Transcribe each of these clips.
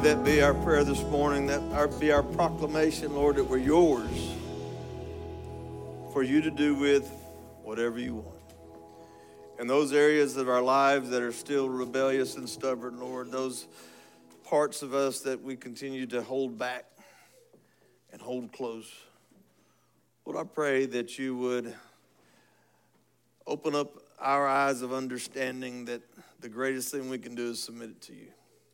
that be our prayer this morning, that be our proclamation, Lord, that we're yours for you to do with whatever you want. In those areas of our lives that are still rebellious and stubborn, Lord, those parts of us that we continue to hold back and hold close, Lord, I pray that you would open up our eyes of understanding that the greatest thing we can do is submit it to you.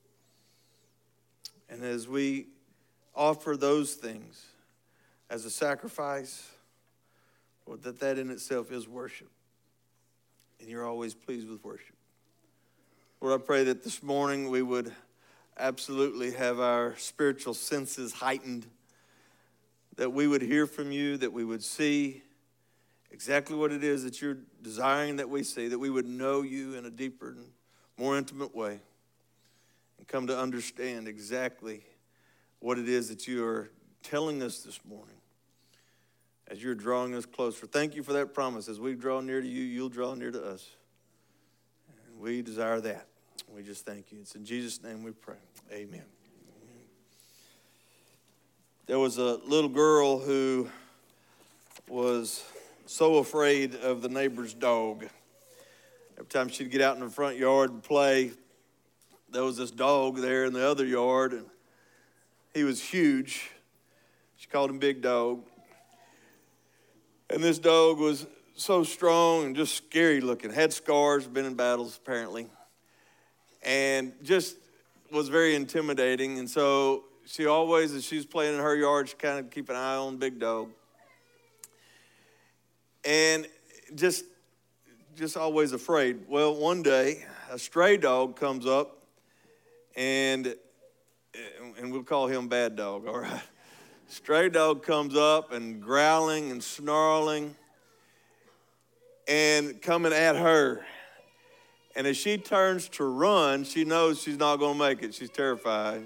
And as we offer those things as a sacrifice, Lord, that in itself is worship. And you're always pleased with worship. Lord, I pray that this morning we would absolutely have our spiritual senses heightened, that we would hear from you, that we would see exactly what it is that you're desiring that we see, that we would know you in a deeper and more intimate way, and come to understand exactly what it is that you are telling us this morning as you're drawing us closer. Thank you for that promise. As we draw near to you, you'll draw near to us. And we desire that. We just thank you. It's in Jesus' name we pray. Amen. There was a little girl who was so afraid of the neighbor's dog. Every time she'd get out in the front yard and play, there was this dog there in the other yard, and he was huge. She called him Big Dog. And this dog was so strong and just scary looking, had scars, been in battles apparently, and just was very intimidating. And so she always, as she was playing in her yard, she kind of keep an eye on Big Dog. And just always afraid. Well, one day, a stray dog comes up, and we'll call him Bad Dog, all right? Stray dog comes up and growling and snarling and coming at her. And as she turns to run, she knows she's not going to make it. She's terrified.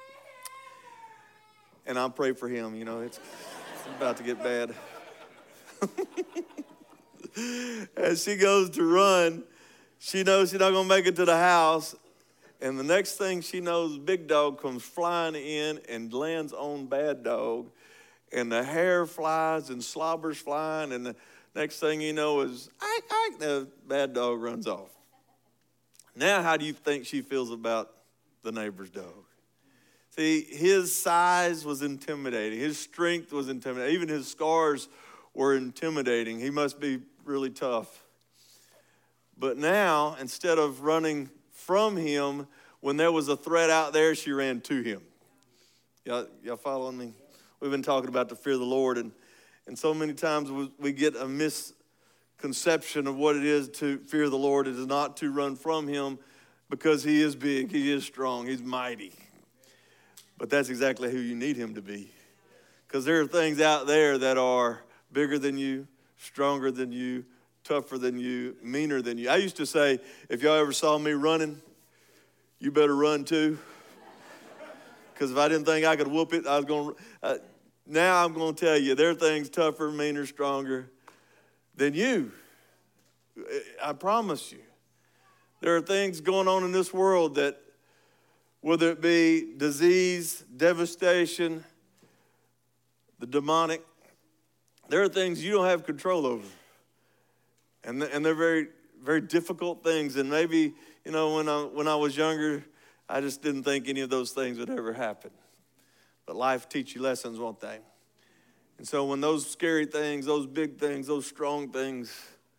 And I'll pray for him, you know, it's about to get bad. As she goes to run, she knows she's not going to make it to the house. And the next thing she knows, Big Dog comes flying in and lands on Bad Dog. And the hair flies and slobber's flying. And the next thing you know is, the Bad Dog runs off. Now, how do you think she feels about the neighbor's dog? See, his size was intimidating. His strength was intimidating. Even his scars were intimidating. He must be really tough. But now, instead of running from him, when there was a threat out there, she ran to him. Y'all following me? We've been talking about the fear of the Lord, and so many times we get a misconception of what it is to fear the Lord. It is not to run from him, because he is big, he is strong, he's mighty. But that's exactly who you need him to be. Because there are things out there that are bigger than you, stronger than you, tougher than you, meaner than you. I used to say, if y'all ever saw me running, you better run too. Because if I didn't think I could whoop it, I was going to. Now I'm going to tell you, there are things tougher, meaner, stronger than you. I promise you. There are things going on in this world that, whether it be disease, devastation, the demonic, there are things you don't have control over. And they're very, very difficult things. And maybe, you know, when I was younger, I just didn't think any of those things would ever happen. But life teach you lessons, won't they? And so when those scary things, those big things, those strong things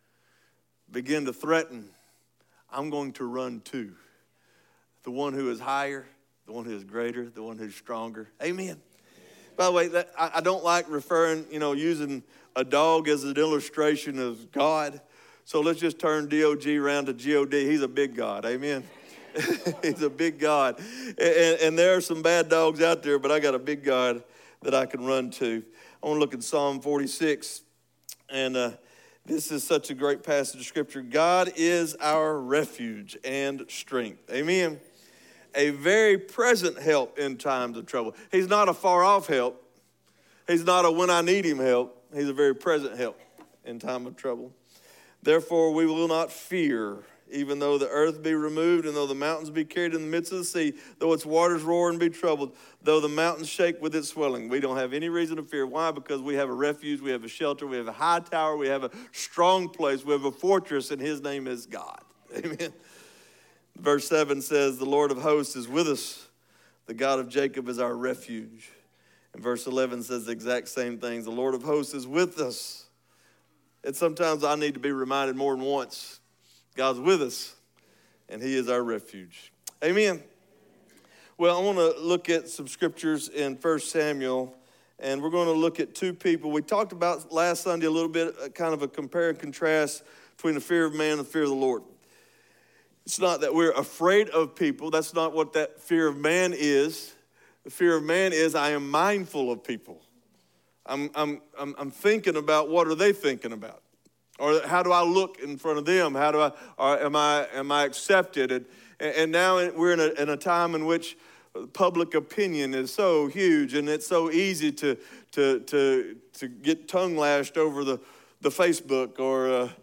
begin to threaten, I'm going to run to the one who is higher, the one who is greater, the one who's stronger. Amen. By the way, I don't like referring, using a dog as an illustration of God. So let's just turn D-O-G around to G-O-D. He's a big God. Amen. He's a big God. And there are some bad dogs out there, but I got a big God that I can run to. I want to look at Psalm 46. And this is such a great passage of Scripture. God is our refuge and strength. Amen. A very present help in times of trouble. He's not a far off help. He's not a when I need him help. He's a very present help in time of trouble. Therefore, we will not fear Even though the earth be removed, and though the mountains be carried in the midst of the sea, though its waters roar and be troubled, though the mountains shake with its swelling. We don't have any reason to fear. Why? Because we have a refuge, we have a shelter, we have a high tower, we have a strong place, we have a fortress, and his name is God. Amen. Verse 7 says, the Lord of hosts is with us. The God of Jacob is our refuge. And verse 11 says the exact same things. The Lord of hosts is with us. And sometimes I need to be reminded more than once. God's with us, and he is our refuge. Amen. Well, I want to look at some scriptures in 1 Samuel, and we're going to look at two people. We talked about last Sunday a little bit, kind of a compare and contrast between the fear of man and the fear of the Lord. It's not that we're afraid of people. That's not what that fear of man is. The fear of man is I am mindful of people. I'm thinking about what are they thinking about, or how do I look in front of them? How do am I accepted? And now we're in a time in which public opinion is so huge, and it's so easy to get tongue lashed over the Facebook or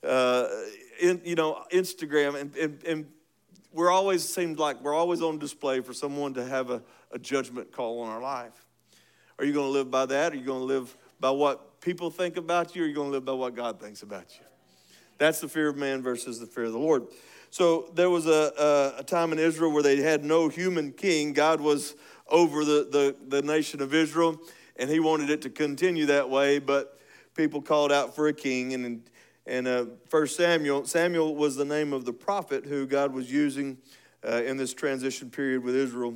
Instagram, and seems like we're always on display for someone to have a judgment call on our life. Are you going to live by that? Are you going to live by what people think about you? Or are you going to live by what God thinks about you? That's the fear of man versus the fear of the Lord. So there was a time in Israel where they had no human king. God was over the nation of Israel, and he wanted it to continue that way, but people called out for a king. And 1 Samuel was the name of the prophet who God was using in this transition period with Israel.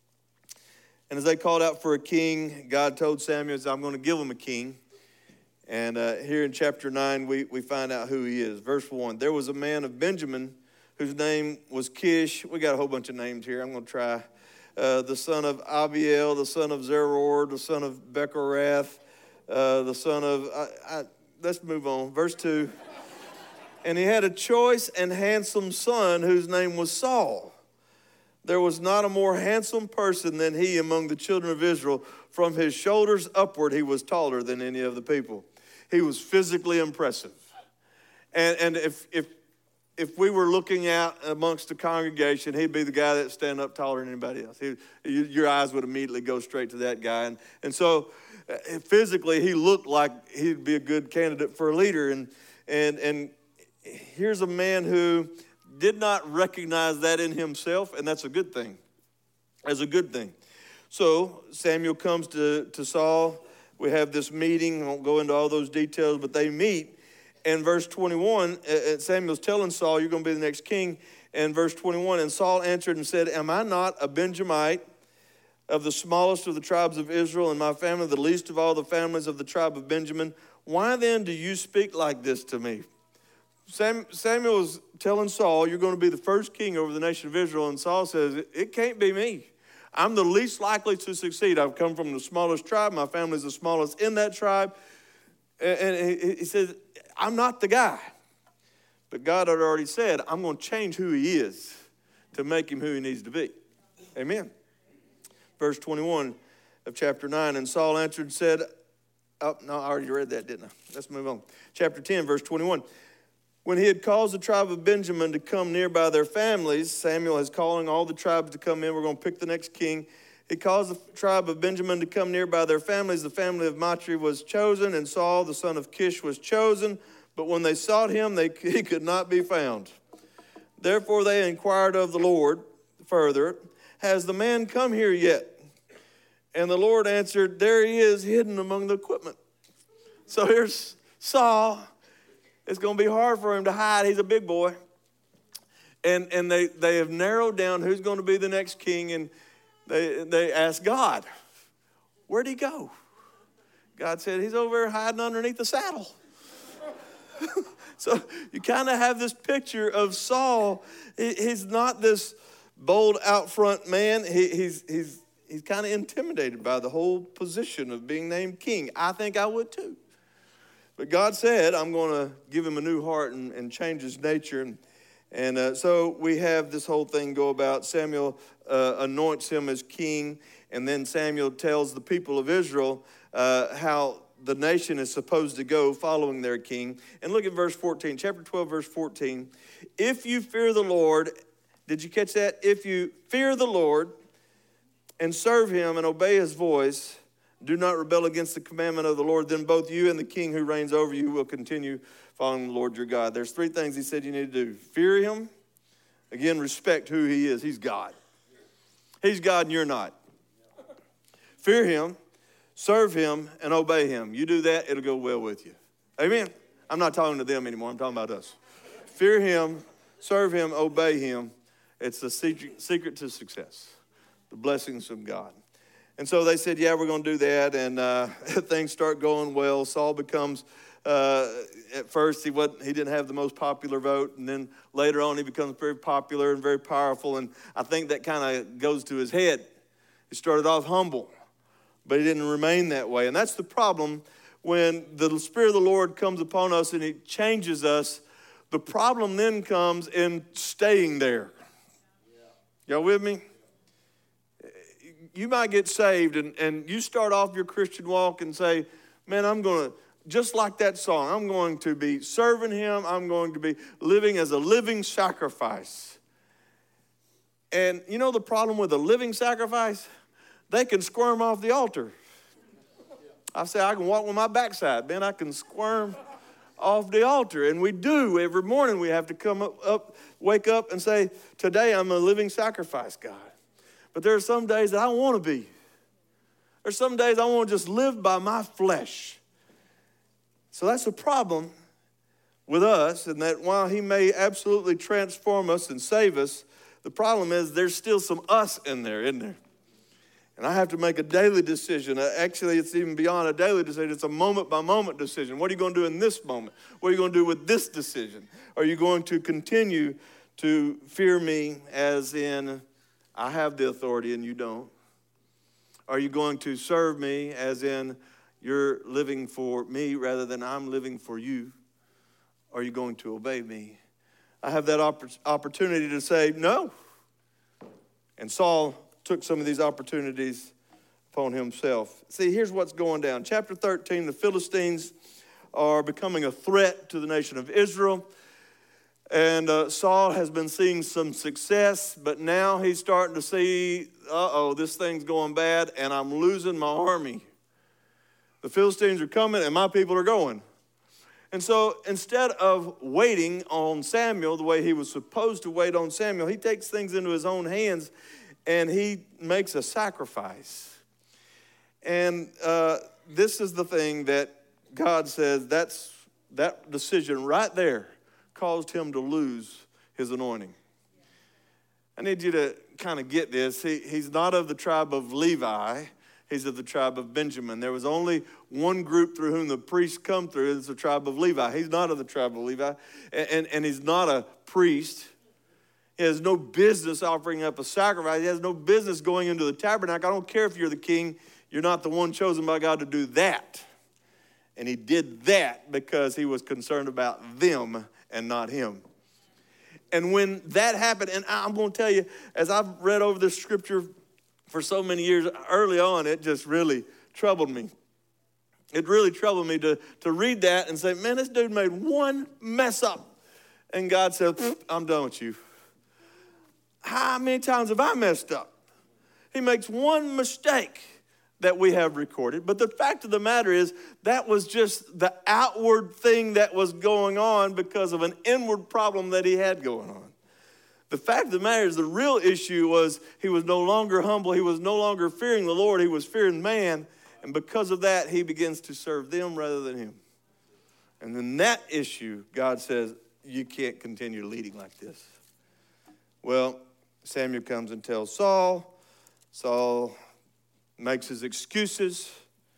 And as they called out for a king, God told Samuel, I'm going to give him a king. And here in chapter 9, we find out who he is. Verse 1, there was a man of Benjamin whose name was Kish. We got a whole bunch of names here. I'm going to try. The son of Abiel, the son of Zeror, the son of Bechorath, the son of... let's move on. Verse 2. And he had a choice and handsome son whose name was Saul. There was not a more handsome person than he among the children of Israel. From his shoulders upward, he was taller than any of the people. He was physically impressive. And if we were looking out amongst the congregation, he'd be the guy that'd stand up taller than anybody else. Your eyes would immediately go straight to that guy. And physically, he looked like he'd be a good candidate for a leader. And here's a man who did not recognize that in himself, and that's a good thing. That's a good thing. So Samuel comes to Saul. We have this meeting. I won't go into all those details, but they meet. And verse 21, Samuel's telling Saul, you're going to be the next king. And verse 21, and Saul answered and said, am I not a Benjamite, of the smallest of the tribes of Israel, and my family the least of all the families of the tribe of Benjamin? Why then do you speak like this to me? Samuel is telling Saul, you're going to be the first king over the nation of Israel. And Saul says, it can't be me. I'm the least likely to succeed. I've come from the smallest tribe. My family's the smallest in that tribe. And he says, I'm not the guy. But God had already said, I'm going to change who he is to make him who he needs to be. Amen. Verse 21 of chapter 9, and Saul answered and said, oh, no, I already read that, didn't I? Let's move on. Chapter 10, verse 21. When he had caused the tribe of Benjamin to come near by their families, Samuel is calling all the tribes to come in. We're going to pick the next king. He caused the tribe of Benjamin to come near by their families. The family of Matri was chosen, and Saul, the son of Kish, was chosen. But when they sought him, he could not be found. Therefore they inquired of the Lord further, has the man come here yet? And the Lord answered, there he is, hidden among the equipment. So here's Saul. It's going to be hard for him to hide. He's a big boy. And they have narrowed down who's going to be the next king. And they asked God, where'd he go? God said, he's over there hiding underneath the saddle. So you kind of have this picture of Saul. He's not this bold out front man. He's kind of intimidated by the whole position of being named king. I think I would too. But God said, I'm going to give him a new heart and change his nature. And so we have this whole thing go about. Samuel anoints him as king. And then Samuel tells the people of Israel how the nation is supposed to go following their king. And look at verse 14, chapter 12, verse 14. If you fear the Lord, did you catch that? If you fear the Lord and serve him and obey his voice, do not rebel against the commandment of the Lord, then both you and the king who reigns over you will continue following the Lord your God. There's three things he said you need to do. Fear him. Again, respect who he is. He's God. He's God and you're not. Fear him, serve him, and obey him. You do that, it'll go well with you. Amen? I'm not talking to them anymore. I'm talking about us. Fear him, serve him, obey him. It's the secret to success, the blessings of God. And so they said, yeah, we're going to do that. And things start going well. Saul becomes, at first, he didn't have the most popular vote. And then later on, he becomes very popular and very powerful. And I think that kind of goes to his head. He started off humble, but he didn't remain that way. And that's the problem when the Spirit of the Lord comes upon us and he changes us. The problem then comes in staying there. Y'all with me? You might get saved and you start off your Christian walk and say, man, I'm going to, just like that song, I'm going to be serving him. I'm going to be living as a living sacrifice. And you know the problem with a living sacrifice? They can squirm off the altar. I say I can walk with my backside. Man, I can squirm off the altar. And we do. Every morning we have to come up, wake up and say, today I'm a living sacrifice, God. But there are some days that I don't want to be. There's some days I want to just live by my flesh. So that's a problem with us, and that while he may absolutely transform us and save us, the problem is there's still some us in there, isn't there? And I have to make a daily decision. Actually, it's even beyond a daily decision. It's a moment-by-moment decision. What are you going to do in this moment? What are you going to do with this decision? Are you going to continue to fear me as in I have the authority and you don't? Are you going to serve me as in you're living for me rather than I'm living for you? Are you going to obey me? I have that opportunity to say no. And Saul took some of these opportunities upon himself. See, here's what's going down. Chapter 13, the Philistines are becoming a threat to the nation of Israel. And Saul has been seeing some success, but now he's starting to see, this thing's going bad, and I'm losing my army. The Philistines are coming, and my people are going. And so instead of waiting on Samuel the way he was supposed to wait on Samuel, he takes things into his own hands, and he makes a sacrifice. And this is the thing that God says, that decision right there caused him to lose his anointing. I need you to kind of get this. He's not of the tribe of Levi. He's of the tribe of Benjamin. There was only one group through whom the priests come through. It's the tribe of Levi. He's not of the tribe of Levi. And he's not a priest. He has no business offering up a sacrifice. He has no business going into the tabernacle. I don't care if you're the king. You're not the one chosen by God to do that. And he did that because he was concerned about them and not him. And when that happened, and I'm going to tell you, as I've read over this scripture for so many years, early on, it just really troubled me. It really troubled me to read that and say, man, this dude made one mess up. And God said, I'm done with you. How many times have I messed up? He makes one mistake that we have recorded. But the fact of the matter is that was just the outward thing that was going on because of an inward problem that he had going on. The fact of the matter is the real issue was he was no longer humble. He was no longer fearing the Lord. He was fearing man. And because of that, he begins to serve them rather than him. And then that issue, God says, you can't continue leading like this. Well, Samuel comes and tells Saul. Saul makes his excuses,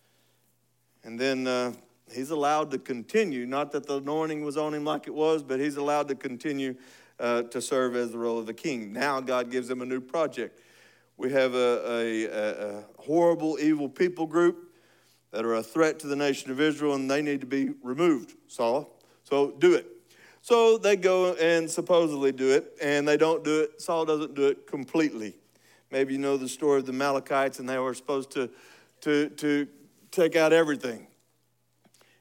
and then he's allowed to continue. Not that the anointing was on him like it was, but he's allowed to continue to serve as the role of the king. Now God gives him a new project. We have a horrible, evil people group that are a threat to the nation of Israel, and they need to be removed, Saul. So do it. So they go and supposedly do it, and they don't do it. Saul doesn't do it completely. Maybe you know the story of the Amalekites, and they were supposed to take out everything.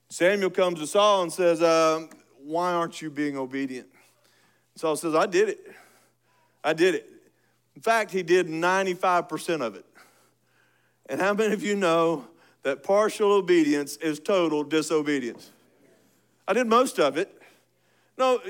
Samuel comes to Saul and says, why aren't you being obedient? Saul says, I did it. I did it. In fact, he did 95% of it. And how many of you know that partial obedience is total disobedience? I did most of it. No,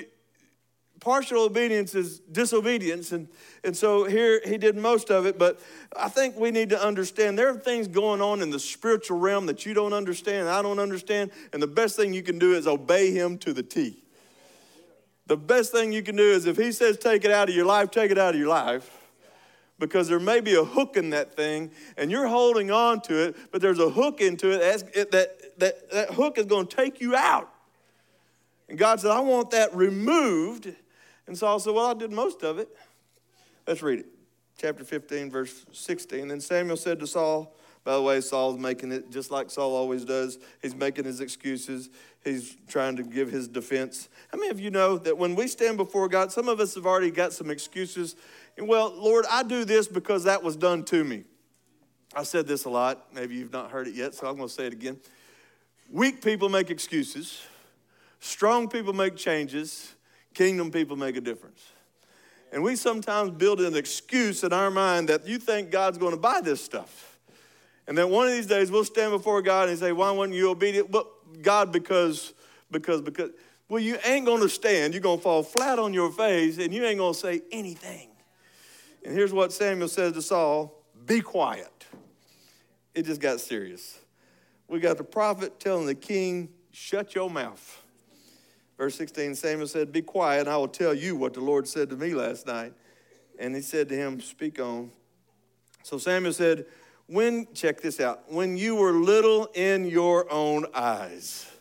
partial obedience is disobedience. And so here he did most of it. But I think we need to understand there are things going on in the spiritual realm that you don't understand, I don't understand. And the best thing you can do is obey him to the T. The best thing you can do is if he says take it out of your life, take it out of your life. Because there may be a hook in that thing, and you're holding on to it, but there's a hook into it. That hook is going to take you out. And God said, I want that removed. And Saul said, well, I did most of it. Let's read it. Chapter 15, verse 16. Then Samuel said to Saul, by the way, Saul's making it just like Saul always does. He's making his excuses. He's trying to give his defense. How many of you know that when we stand before God, some of us have already got some excuses. Well, Lord, I do this because that was done to me. I said this a lot. Maybe you've not heard it yet, so I'm going to say it again. Weak people make excuses. Strong people make changes. Kingdom people make a difference. And we sometimes build an excuse in our mind that you think God's going to buy this stuff. And then one of these days we'll stand before God and say, why weren't you obedient? Well, God, because. Well, you ain't going to stand. You're going to fall flat on your face and you ain't going to say anything. And here's what Samuel says to Saul, be quiet. It just got serious. We got the prophet telling the king, shut your mouth. Verse 16, Samuel said, be quiet, and I will tell you what the Lord said to me last night. And he said to him, speak on. So Samuel said, check this out, when you were little in your own eyes,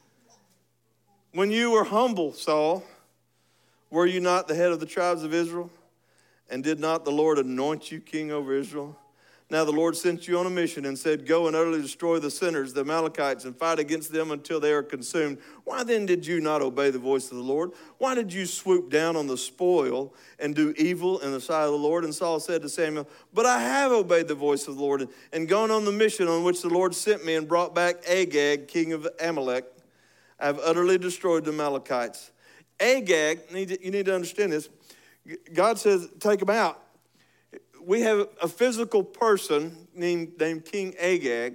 when you were humble, Saul, were you not the head of the tribes of Israel? And did not the Lord anoint you king over Israel? Now the Lord sent you on a mission and said, go and utterly destroy the sinners, the Amalekites, and fight against them until they are consumed. Why then did you not obey the voice of the Lord? Why did you swoop down on the spoil and do evil in the sight of the Lord? And Saul said to Samuel, but I have obeyed the voice of the Lord and gone on the mission on which the Lord sent me and brought back Agag, king of Amalek. I have utterly destroyed the Amalekites. Agag, you need to understand this. God says, take them out. We have a physical person named King Agag,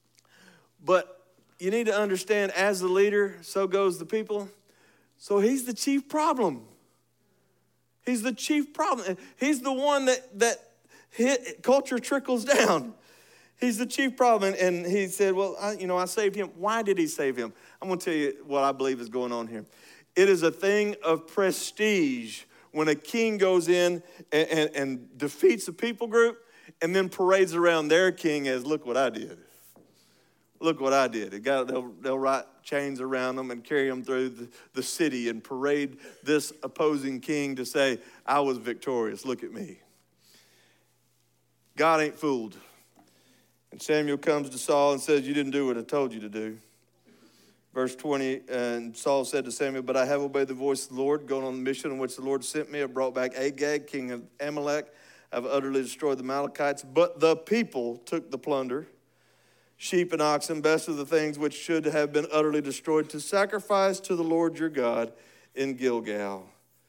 but you need to understand, as the leader, so goes the people. So he's the chief problem. He's the chief problem. He's the one that culture trickles down. He's the chief problem. And he said, well, I saved him. Why did he save him? I'm going to tell you what I believe is going on here. It is a thing of prestige when a king goes in and defeats a people group and then parades around their king as, look what I did. Look what I did. They'll write chains around them and carry them through the city and parade this opposing king to say, I was victorious. Look at me. God ain't fooled. And Samuel comes to Saul and says, you didn't do what I told you to do. Verse 20, and Saul said to Samuel, but I have obeyed the voice of the Lord, gone on the mission in which the Lord sent me. I brought back Agag, king of Amalek. I've utterly destroyed the Amalekites. But the people took the plunder, sheep and oxen, best of the things which should have been utterly destroyed, to sacrifice to the Lord your God in Gilgal.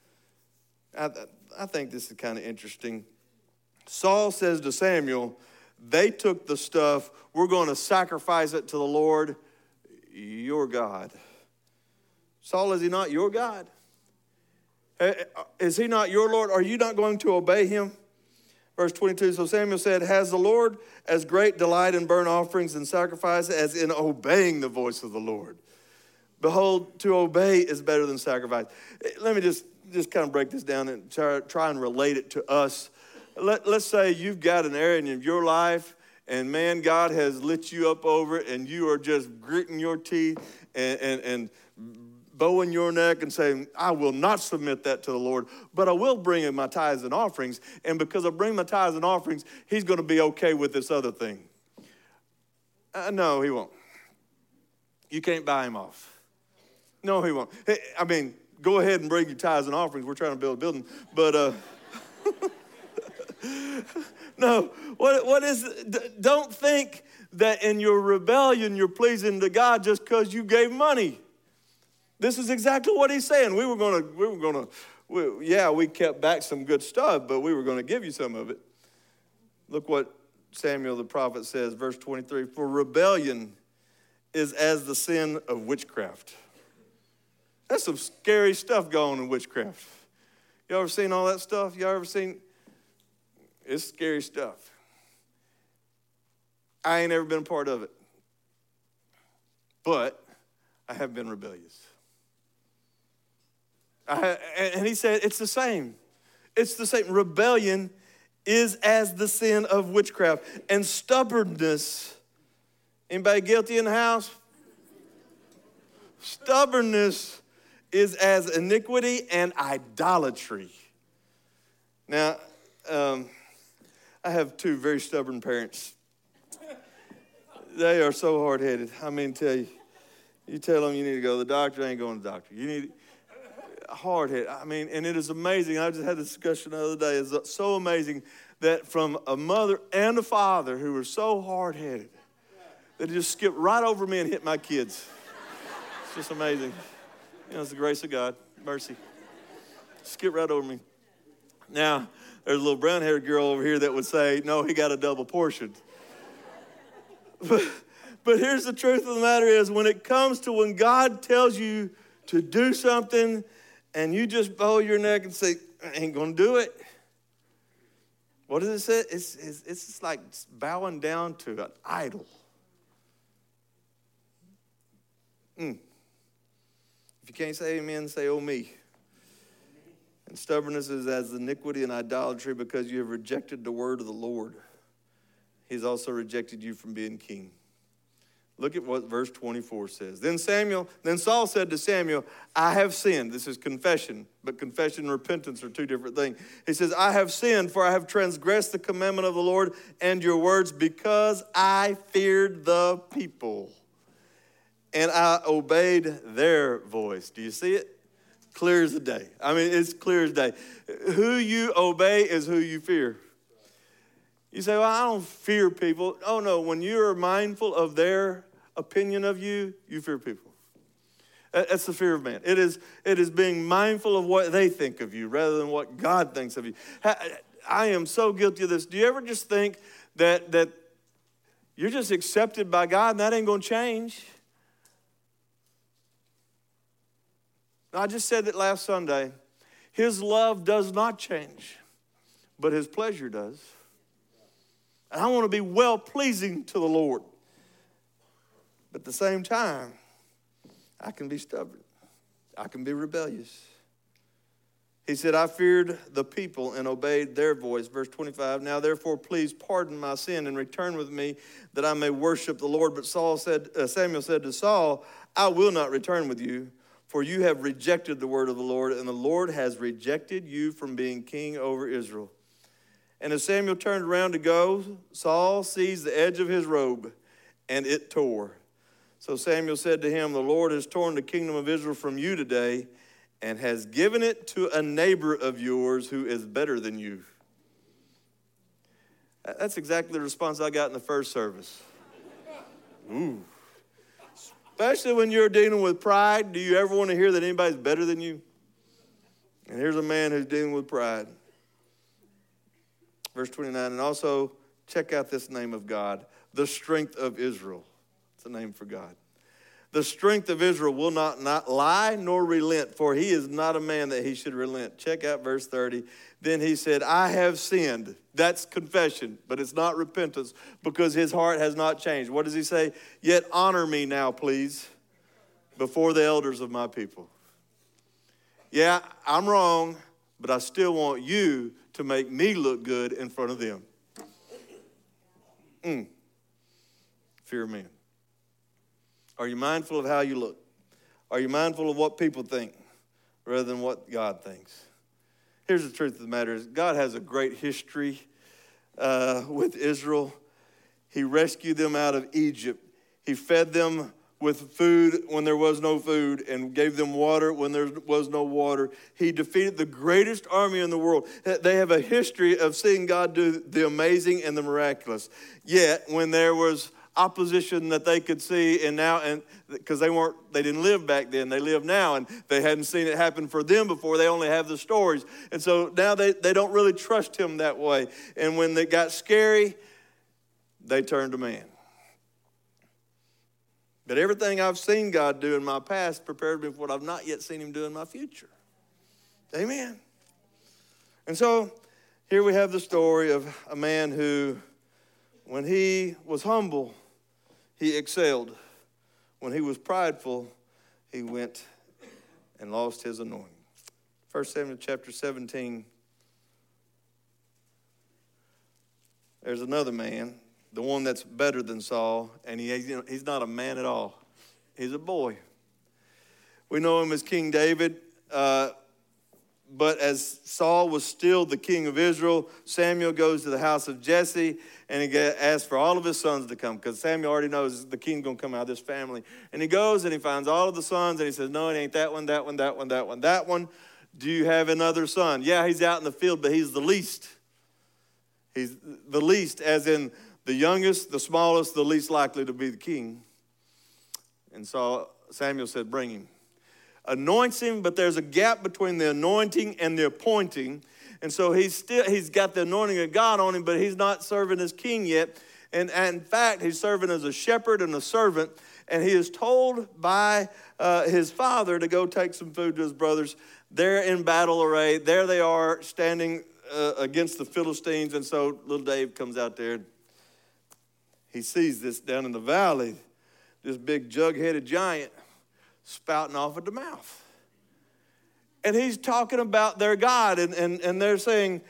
I think this is kind of interesting. Saul says to Samuel, they took the stuff, we're going to sacrifice it to the Lord your God. Saul, is he not your God? Is he not your Lord? Are you not going to obey him? Verse 22, so Samuel said, has the Lord as great delight in burnt offerings and sacrifice as in obeying the voice of the Lord? Behold, to obey is better than sacrifice. Let me just kind of break this down and try and relate it to us. Let's say you've got an area in your life and man, God has lit you up over it and you are just gritting your teeth and bowing your neck and saying, I will not submit that to the Lord, but I will bring in my tithes and offerings. And because I bring my tithes and offerings, he's going to be okay with this other thing. No, he won't. You can't buy him off. No, he won't. Hey, go ahead and bring your tithes and offerings. We're trying to build a building. But No, what is, don't think that in your rebellion you're pleasing to God just because you gave money. This is exactly what he's saying. We kept back some good stuff, but we were going to give you some of it. Look what Samuel the prophet says, verse 23, for rebellion is as the sin of witchcraft. That's some scary stuff going on in witchcraft. You ever seen all that stuff? You ever seen? It's scary stuff. I ain't ever been a part of it. But I have been rebellious. And he said, it's the same. It's the same. Rebellion is as the sin of witchcraft. And stubbornness, anybody guilty in the house? Stubbornness is as iniquity and idolatry. Now, I have two very stubborn parents. They are so hard-headed. I mean, you tell them you need to go to the doctor, they ain't going to the doctor. You need hard-headed. I mean, and it is amazing. I just had a discussion the other day. It's so amazing that from a mother and a father who were so hard-headed, they just skipped right over me and hit my kids. It's just amazing. You know, it's the grace of God, mercy. Skip right over me. Now, there's a little brown-haired girl over here that would say, no, he got a double portion. But here's the truth of the matter is, when it comes to when God tells you to do something and you just bow your neck and say, I ain't going to do it. What does it say? It's just like bowing down to an idol. If you can't say amen, say oh me. And stubbornness is as iniquity and idolatry because you have rejected the word of the Lord. He's also rejected you from being king. Look at what verse 24 says. Then Saul said to Samuel, I have sinned. This is confession, but confession and repentance are two different things. He says, I have sinned, for I have transgressed the commandment of the Lord and your words because I feared the people and I obeyed their voice. Do you see it? Clear as the day. I mean, it's clear as day. Who you obey is who you fear. You say, well, I don't fear people. Oh, no, when you are mindful of their opinion of you, you fear people. That's the fear of man. It is being mindful of what they think of you rather than what God thinks of you. I am so guilty of this. Do you ever just think that you're just accepted by God and that ain't going to change? I just said that last Sunday. His love does not change, but his pleasure does. And I want to be well-pleasing to the Lord. But at the same time, I can be stubborn. I can be rebellious. He said, I feared the people and obeyed their voice. Verse 25, now therefore please pardon my sin and return with me that I may worship the Lord. But Samuel said to Saul, I will not return with you, for you have rejected the word of the Lord, and the Lord has rejected you from being king over Israel. And as Samuel turned around to go, Saul seized the edge of his robe, and it tore. So Samuel said to him, the Lord has torn the kingdom of Israel from you today and has given it to a neighbor of yours who is better than you. That's exactly the response I got in the first service. Ooh. Especially when you're dealing with pride, do you ever want to hear that anybody's better than you? And here's a man who's dealing with pride. Verse 29, and also check out this name of God, the strength of Israel. It's a name for God. The strength of Israel will not lie nor relent, for he is not a man that he should relent. Check out verse 30. Then he said, I have sinned. That's confession, but it's not repentance because his heart has not changed. What does he say? Yet honor me now, please, before the elders of my people. Yeah, I'm wrong, but I still want you to make me look good in front of them. Fear of man. Are you mindful of how you look? Are you mindful of what people think rather than what God thinks? Here's the truth of the matter is God has a great history with Israel. He rescued them out of Egypt. He fed them with food when there was no food and gave them water when there was no water. He defeated the greatest army in the world. They have a history of seeing God do the amazing and the miraculous. Yet, when there was opposition that they could see, and because they didn't live back then, they live now, and they hadn't seen it happen for them before. They only have the stories, and so now they don't really trust him that way. And when it got scary, they turned to man. But everything I've seen God do in my past prepared me for what I've not yet seen him do in my future. Amen. And so here we have the story of a man who, when he was humble, he excelled. When he was prideful, he went and lost his anointing. 1 Samuel chapter 17. There's another man, the one that's better than Saul, and he's not a man at all. He's a boy. We know him as King David, but as Saul was still the king of Israel, Samuel goes to the house of Jesse, and he asks for all of his sons to come, because Samuel already knows the king's going to come out of this family. And he goes and he finds all of the sons, and he says, no, it ain't that one, that one, that one, that one, that one. Do you have another son? Yeah, he's out in the field, but he's the least. He's the least, as in the youngest, the smallest, the least likely to be the king. And so Samuel said, bring him. Anoints him, but there's a gap between the anointing and the appointing. And so he's got the anointing of God on him, but he's not serving as king yet. And in fact, he's serving as a shepherd and a servant. And he is told by his father to go take some food to his brothers. They're in battle array. There they are standing against the Philistines. And so little Dave comes out there. He sees this down in the valley, this big jug-headed giant spouting off at the mouth. And he's talking about their God, and they're saying,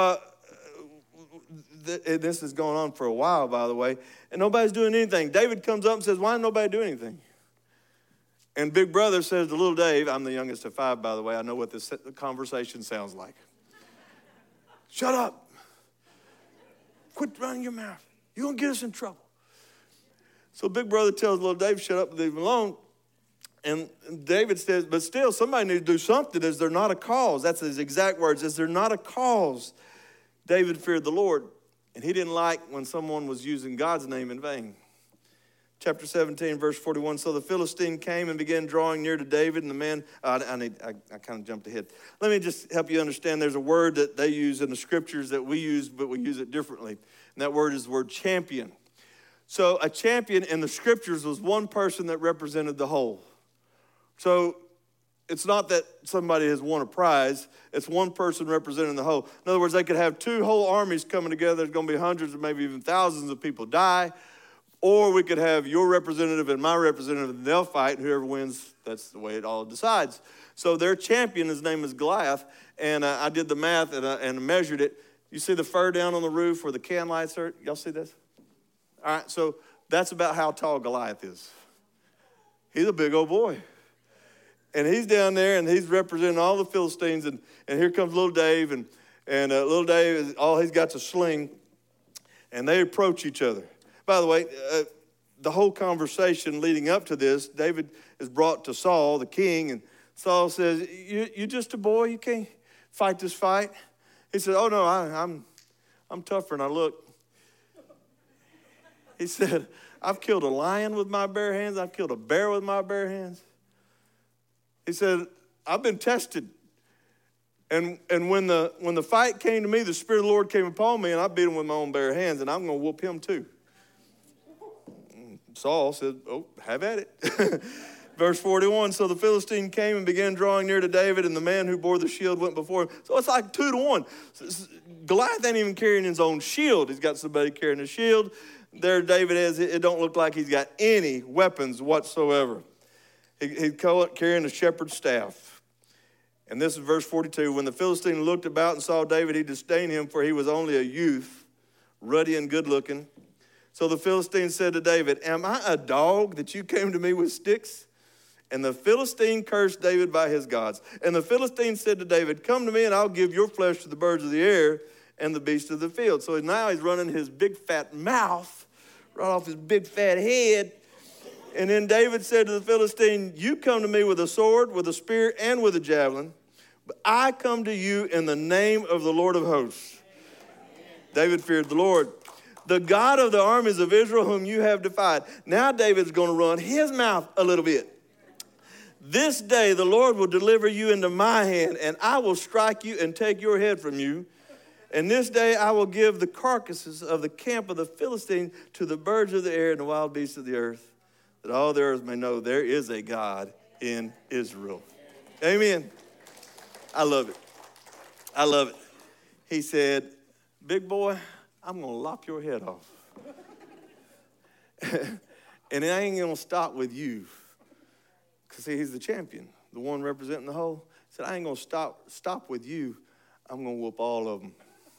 this is going on for a while, by the way, and nobody's doing anything. David comes up and says, why didn't nobody do anything? And big brother says to little Dave, I'm the youngest of 5, by the way, I know what this conversation sounds like. Shut up. Quit running your mouth. You're going to get us in trouble. So big brother tells little Dave, shut up and leave him alone. And David says, but still, somebody needs to do something. Is there not a cause? That's his exact words. Is there not a cause? David feared the Lord, and he didn't like when someone was using God's name in vain. Chapter 17, verse 41. So the Philistine came and began drawing near to David, and the man, I kind of jumped ahead. Let me just help you understand. There's a word that they use in the scriptures that we use, but we use it differently. And that word is the word champion. So a champion in the scriptures was one person that represented the whole. So it's not that somebody has won a prize. It's one person representing the whole. In other words, they could have 2 whole armies coming together. There's going to be hundreds or maybe even thousands of people die. Or we could have your representative and my representative, and they'll fight, and whoever wins, that's the way it all decides. So their champion, his name is Goliath, and I did the math and measured it. You see the fur down on the roof where the can lights are? Y'all see this? All right, so that's about how tall Goliath is. He's a big old boy. And he's down there, and he's representing all the Philistines, and here comes little Dave, and little Dave, all he's got's a sling, and they approach each other. By the way, the whole conversation leading up to this, David is brought to Saul, the king, and Saul says, you just a boy? You can't fight this fight? He said, oh, no, I'm tougher than I look. He said, I've killed a lion with my bare hands. I've killed a bear with my bare hands. He said, I've been tested. And when the fight came to me, the Spirit of the Lord came upon me, and I beat him with my own bare hands, and I'm going to whoop him too. Saul said, oh, have at it. Verse 41, so the Philistine came and began drawing near to David, and the man who bore the shield went before him. So it's like 2 to 1. Goliath ain't even carrying his own shield. He's got somebody carrying a shield. There David is. It don't look like he's got any weapons whatsoever. He's carrying a shepherd's staff. And this is verse 42. When the Philistine looked about and saw David, he disdained him, for he was only a youth, ruddy and good looking. So the Philistine said to David, am I a dog that you came to me with sticks? And the Philistine cursed David by his gods. And the Philistine said to David, come to me and I'll give your flesh to the birds of the air and the beasts of the field. So now he's running his big fat mouth right off his big fat head. And then David said to the Philistine, you come to me with a sword, with a spear, and with a javelin, but I come to you in the name of the Lord of hosts. David feared the Lord, the God of the armies of Israel, whom you have defied. Now David's going to run his mouth a little bit. This day the Lord will deliver you into my hand, and I will strike you and take your head from you. And this day I will give the carcasses of the camp of the Philistines to the birds of the air and the wild beasts of the earth, that all the earth may know there is a God in Israel. Amen. I love it. I love it. He said, big boy, I'm going to lop your head off. And it ain't going to stop with you. Because see, he's the champion, the one representing the whole. He said, I ain't going to stop with you. I'm going to whoop all of them.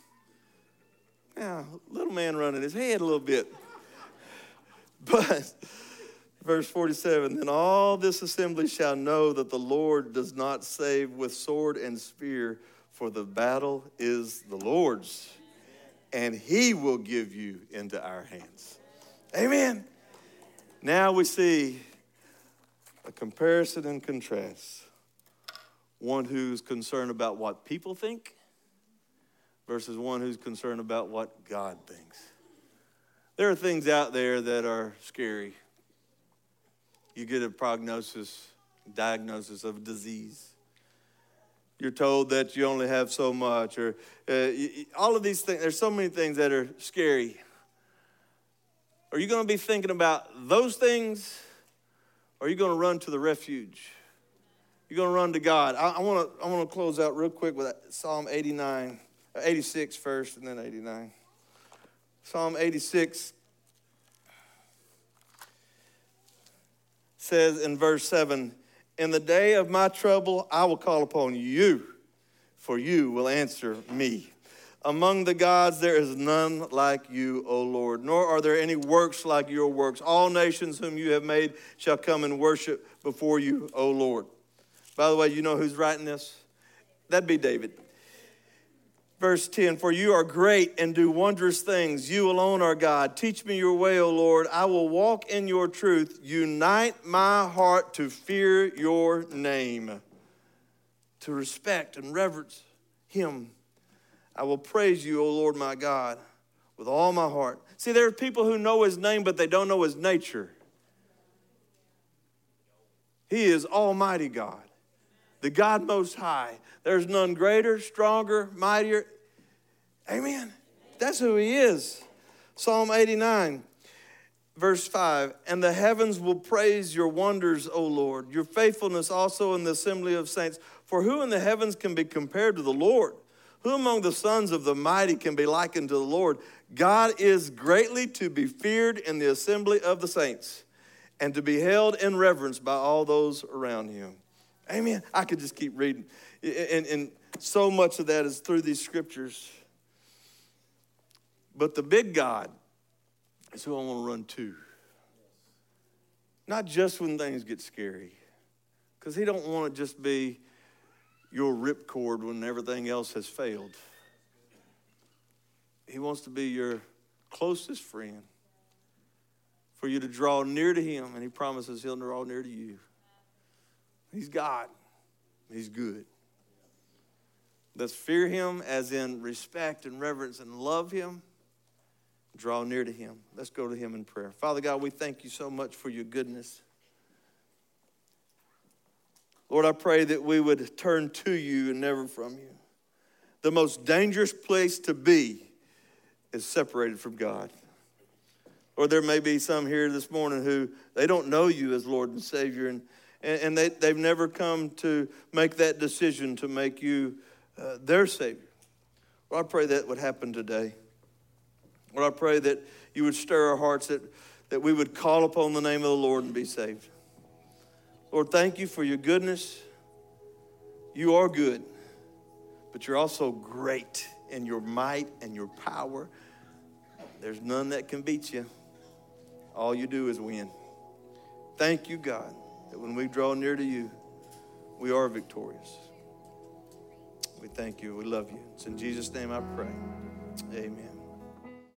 Now, little man running his head a little bit. But, verse 47, then all this assembly shall know that the Lord does not save with sword and spear, for the battle is the Lord's, and he will give you into our hands. Amen. Now we see a comparison and contrast. One who's concerned about what people think versus one who's concerned about what God thinks. There are things out there that are scary. You get a diagnosis of a disease. You're told that you only have so much, or all of these things. There's so many things that are scary. Are you going to be thinking about those things, or are you going to run to the refuge? You're going to run to God. I want to close out real quick with Psalm 86 first, and then 89. Psalm 86 says in verse 7, in the day of my trouble, I will call upon you, for you will answer me. Among the gods, there is none like you, O Lord, nor are there any works like your works. All nations whom you have made shall come and worship before you, O Lord. By the way, you know who's writing this? That'd be David. Verse 10, for you are great and do wondrous things. You alone are God. Teach me your way, O Lord. I will walk in your truth. Unite my heart to fear your name, to respect and reverence him. I will praise you, O Lord my God, with all my heart. See, there are people who know his name, but they don't know his nature. He is Almighty God, the God Most High. There's none greater, stronger, mightier. Amen. That's who he is. Psalm 89, verse 5. And the heavens will praise your wonders, O Lord, your faithfulness also in the assembly of saints. For who in the heavens can be compared to the Lord? Who among the sons of the mighty can be likened to the Lord? God is greatly to be feared in the assembly of the saints, and to be held in reverence by all those around him. Amen. I could just keep reading. And so much of that is through these scriptures. But the big God is who I want to run to. Not just when things get scary. Because he don't want to just be your ripcord when everything else has failed. He wants to be your closest friend. For you to draw near to him, and he promises he'll draw near to you. He's God. He's good. Let's fear him as in respect and reverence and love him. Draw near to him. Let's go to him in prayer. Father God, we thank you so much for your goodness. Lord, I pray that we would turn to you and never from you. The most dangerous place to be is separated from God. Or there may be some here this morning who they don't know you as Lord and Savior, and they've never come to make that decision to make you their Savior. Lord, I pray that would happen today. Lord, I pray that you would stir our hearts, that we would call upon the name of the Lord and be saved. Lord, thank you for your goodness. You are good, but you're also great in your might and your power. There's none that can beat you. All you do is win. Thank you, God, that when we draw near to you, we are victorious. We thank you. We love you. It's in Jesus' name I pray. Amen.